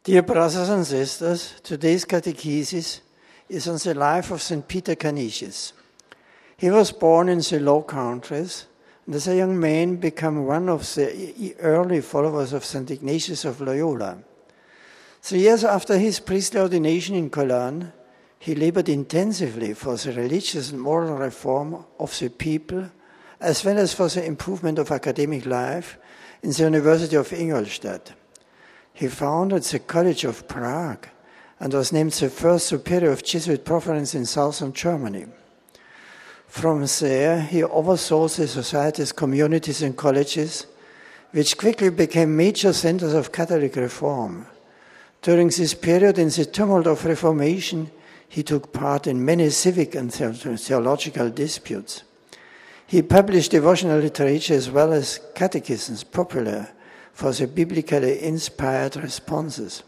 Dear brothers and sisters, today's catechesis is on the life of St. Peter Canisius. He was born in the Low Countries, and as a young man became one of the early followers of St. Ignatius of Loyola. 3 years after his priestly ordination in Cologne, he labored intensively for the religious and moral reform of the people, as well as for the improvement of academic life in the University of Ingolstadt. He founded the College of Prague and was named the first superior of Jesuit province in southern Germany. From there, he oversaw the society's communities and colleges, which quickly became major centers of Catholic reform. During this period, in the tumult of Reformation, he took part in many civic and theological disputes. He published devotional literature as well as catechisms popular for the biblically inspired responses.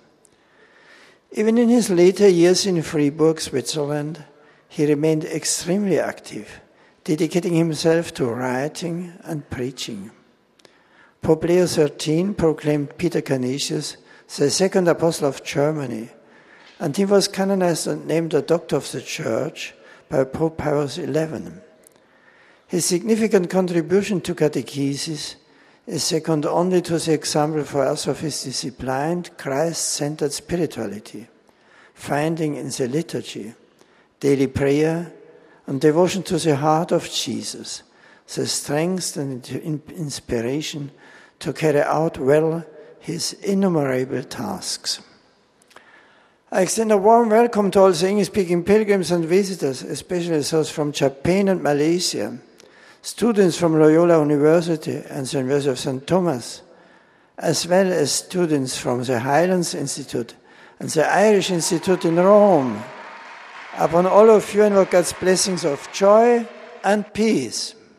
Even in his later years in Fribourg, Switzerland, he remained extremely active, dedicating himself to writing and preaching. Pope Leo XIII proclaimed Peter Canisius the second apostle of Germany, and he was canonized and named a doctor of the Church by Pope Pius XI. His significant contribution to catechesis is second only to the example for us of his disciplined, Christ-centered spirituality, finding in the liturgy, daily prayer, and devotion to the heart of Jesus, the strength and inspiration to carry out well his innumerable tasks. I extend a warm welcome to all the English-speaking pilgrims and visitors, especially those from Japan and Malaysia, students from Loyola University and the University of St. Thomas, as well as students from the Highlands Institute and the Irish Institute in Rome. Upon all of you, invoke God's blessings of joy and peace.